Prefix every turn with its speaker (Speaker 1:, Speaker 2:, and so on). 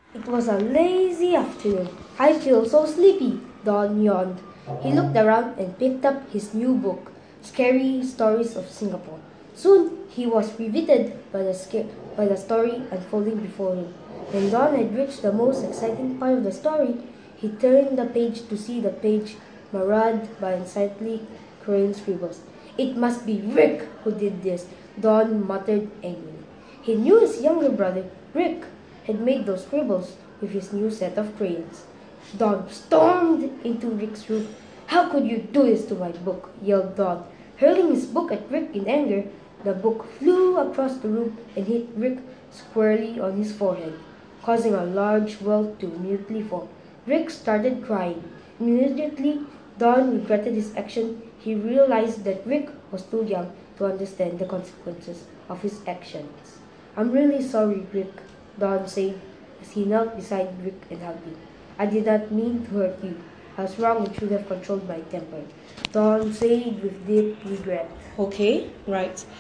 Speaker 1: It was a lazy afternoon. I feel so sleepy, Don yawned. He looked around and picked up his new book, Scary Stories of Singapore. Soon he was riveted by the story unfolding before him. When Don had reached the most exciting part of the story, he turned the page to see the page marred by unsightly crayon scribbles. It must be Rick who did this, Don muttered angrily. He knew his younger brother, Rick, had made those scribbles with his new set of crayons. Don stormed into Rick's room. How could you do this to my book? Yelled Don. Hurling his book at Rick in anger, the book flew across the room and hit Rick squarely on his forehead, causing a large welt to immediately form. Rick started crying. Immediately, Don regretted his action. He realized that Rick was too young to understand the consequences of his actions. I'm really sorry, Rick, Don said as he knelt beside Rick and hugged him. I did not mean to hurt you. I was wrong and should have controlled my temper, Don said with deep regret.
Speaker 2: Okay, right.